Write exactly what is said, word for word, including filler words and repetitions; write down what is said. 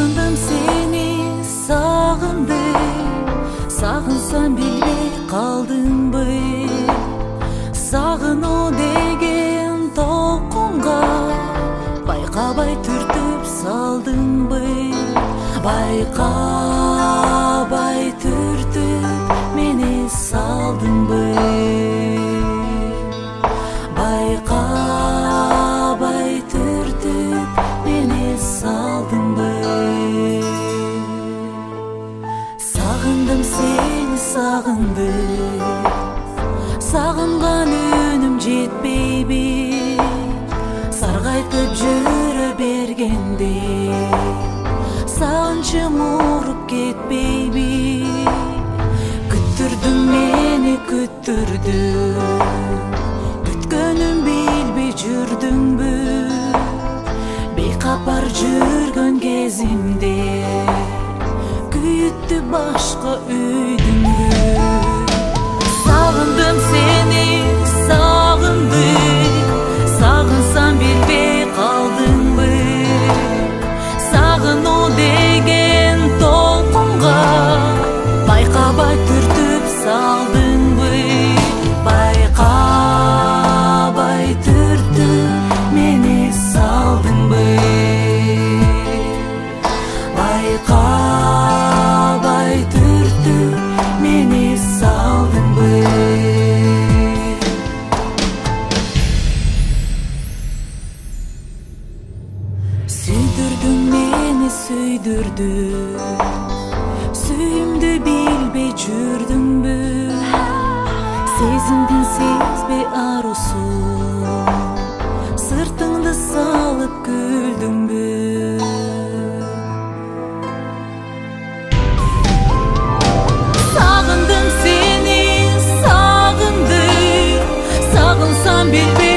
Сагындым сени, сагындым, сагынсам билбей калдыңбы? Сагынуу деген толкунга байкабай түртүп салдыңбы? Байкабай түртүп мени салдыңбы? Байкабай түртүп мени салдыңбы? Сагындым сени, сагындым, сагынган үнүм жетпейби? Саргайтып жүрө бергенде сагынчым уруп кетпейби? Күттүрдүң мени, күттүрдүң, күткөнүм билбей жүрдүңбү? Бейкапар жүргөн кезимде күйүттү башка үйдүңбү? Сагындым сени, сагындым, сагынсам билбей калдыңбы? Сагынуу деген толкунга байкабай түртүп салдыңбы? Байкабай түртүп мени салдыңбы? Байкабай түртүп мени салдыңбы? Сүйдүрдүң мени, сүйдүрдүң, сүйүмдү билбей жүрдүңбү? Сезимдин сезбей арусун, сыртыңды салып күлдүңбү? Сагындым сени, сагындым, сагынсам билбей